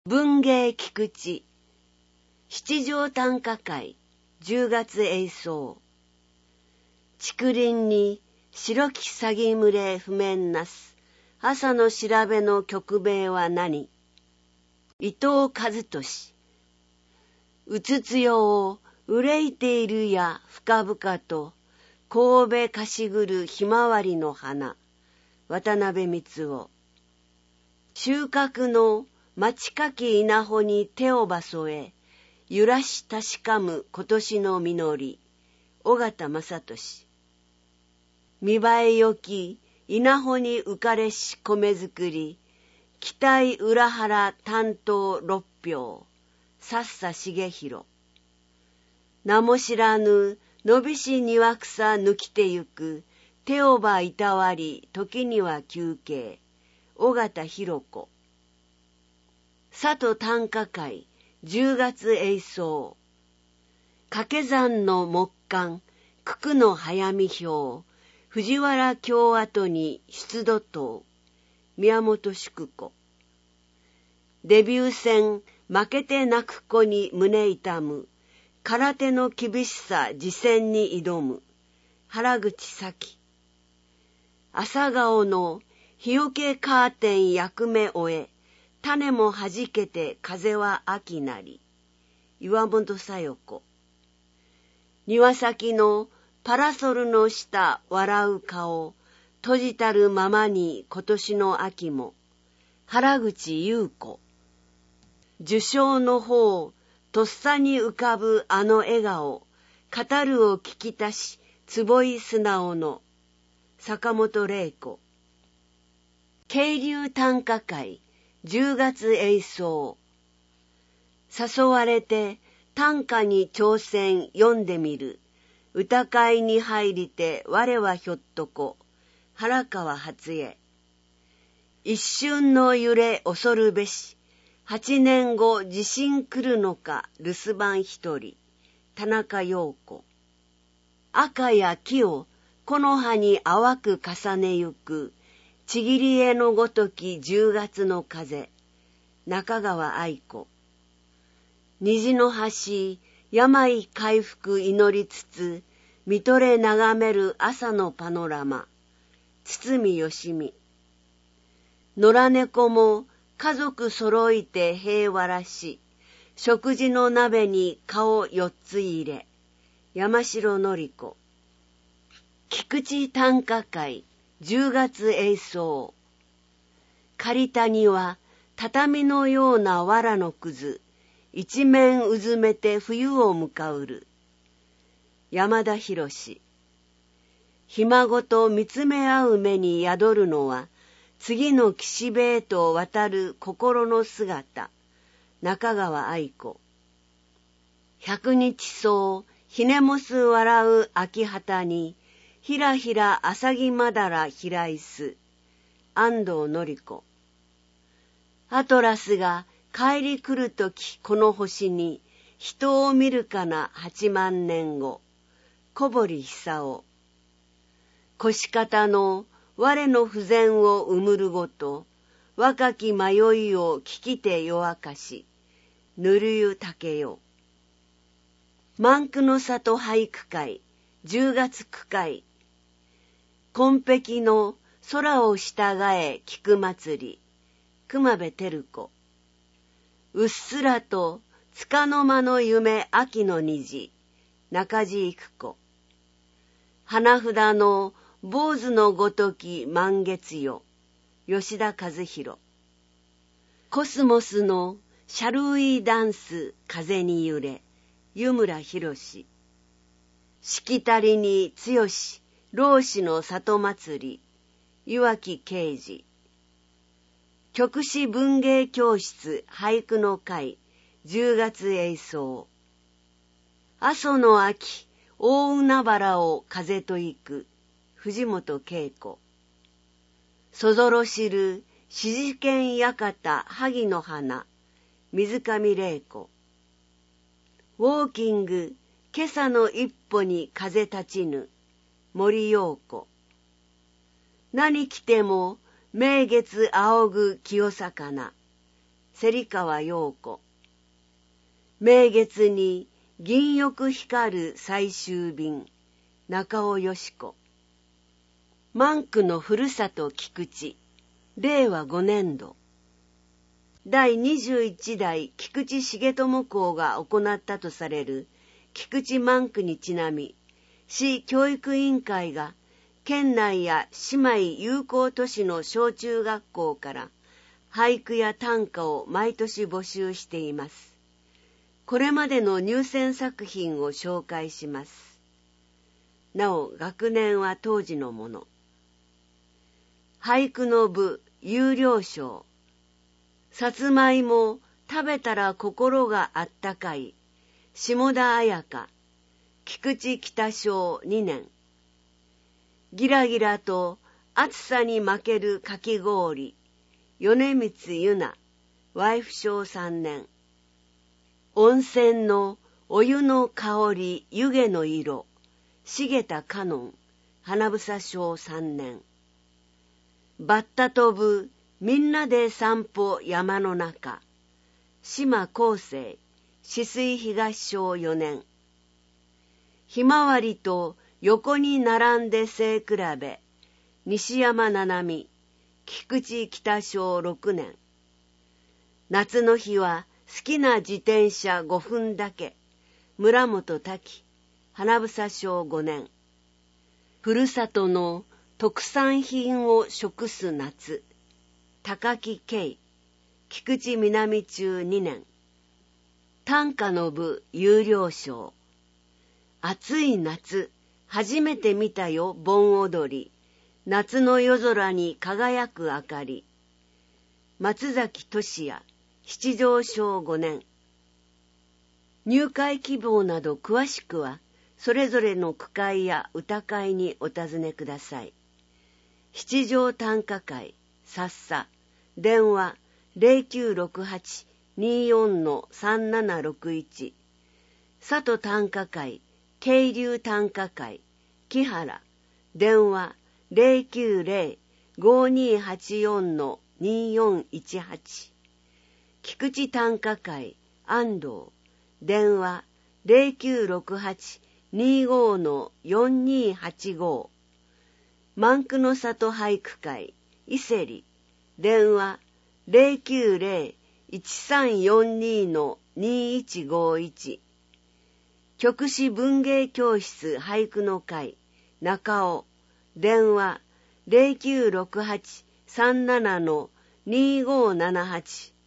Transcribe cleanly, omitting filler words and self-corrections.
文芸菊池七条短歌会10月永草。竹林に白きさぎ群れ譜面なす朝の調べの曲名は何。伊藤和俊。うつつよを憂いているや深々と神戸かしぐるひまわりの花。渡辺光夫。収穫の待ちかき稲穂に手をばそえ、揺らし確かむ今年の実り。尾形正俊。見栄えよき稲穂に浮かれし米作り、期待裏腹担当六票。さっさ重弘。名も知らぬ伸びし庭草抜きてゆく、手をばいたわり時には休憩。尾形弘子。佐渡短歌会10月永草。掛け算の木簡九九の早見表、藤原京跡に出土塔。宮本淑子。デビュー戦負けて泣く子に胸痛む、空手の厳しさ次戦に挑む。原口咲。朝顔の日よけカーテン役目終え、種もはじけて風は秋なり。岩本小夜子。庭先のパラソルの下笑う顔、閉じたるままに今年の秋も。原口優子。受賞の方、とっさに浮かぶあの笑顔、語るを聞きたし、坪井素直の。坂本玲子。渓流短歌会10月永草。誘われて短歌に挑戦読んでみる、歌会に入りて我はひょっとこ。原川初江。一瞬の揺れ恐るべし、8年後地震来るのか留守番一人。田中陽子。赤や木を木の葉に淡く重ねゆく、ちぎり絵のごとき10月の風。中川愛子。虹の橋、病回復祈りつつ、見とれ眺める朝のパノラマ。堤義美。野良猫も家族揃いて平和らし、食事の鍋に顔4つ入れ。山城典子。菊池短歌会10月永草。刈谷は畳のような藁のくず、一面うずめて冬を迎うる。山田博。ひ孫と見つめ合う目に宿るのは、次の岸辺へと渡る心の姿。中川愛子。百日草、ひねもす笑う秋旗に、ひらひらあさぎまだら平いす。安藤典子。アトラスが帰り来るときこの星に、人を見るかな8万年後。小堀久夫。腰肩の我の不全をうむるごと、若き迷いを聞きて夜明かし。ぬるゆ竹代。万句の里俳句会10月句会。紺碧の空を従え菊祭り。熊部照子。うっすらと束の間の夢秋の虹。中地育子。花札の坊主のごとき満月夜。吉田和弘。コスモスのシャルウィーダンス風に揺れ。湯村博。しきたりに強し老子の里祭り。岩木啓二。曲師文芸教室俳句の会10月永草。阿蘇の秋大海原を風と行く。藤本恵子。そぞろ知る四時見館萩の花。水上玲子。ウォーキング今朝の一歩に風立ちぬ。森陽子。何着ても名月仰ぐ清魚。 芹川陽子。明月に銀翼光る最終便、中尾よし子。万句のふるさと菊池、令和5年度。第21代菊池重友公が行ったとされる菊池万句にちなみ、市教育委員会が県内や姉妹友好都市の小中学校から俳句や短歌を毎年募集しています。これまでの入選作品を紹介します。なお、学年は当時のもの。俳句の部優良賞。さつまいも食べたら心があったかい、下田彩香、菊池北賞2年。ギラギラと暑さに負けるかき氷、米光ゆな、ワイフ賞3年。温泉のお湯の香り、湯気の色、重田香音、花房賞3年。バッタ飛ぶみんなで散歩山の中、島康生、止水東賞4年。ひまわりと横に並んで背比べ、西山七海、菊池北賞6年。夏の日は好きな自転車5分だけ、村本滝、花房賞5年。ふるさとの特産品を食す夏、高木圭、菊池南中2年。短歌の部優良賞。暑い夏、初めて見たよ盆踊り、夏の夜空に輝く明かり。松崎俊也、七条賞5年。入会希望など詳しくは、それぞれの句会や歌会にお尋ねください。七条短歌会、さっさ、電話0968-24-3761。佐渡短歌会、渓流短歌会、木原、電話090-5284-2418。菊池短歌会、安藤、電話0968-25-4285。万句の里俳句会、伊勢里、電話090-1342-2151。局市文芸教室俳句の会、中尾、電話0968-37-2578。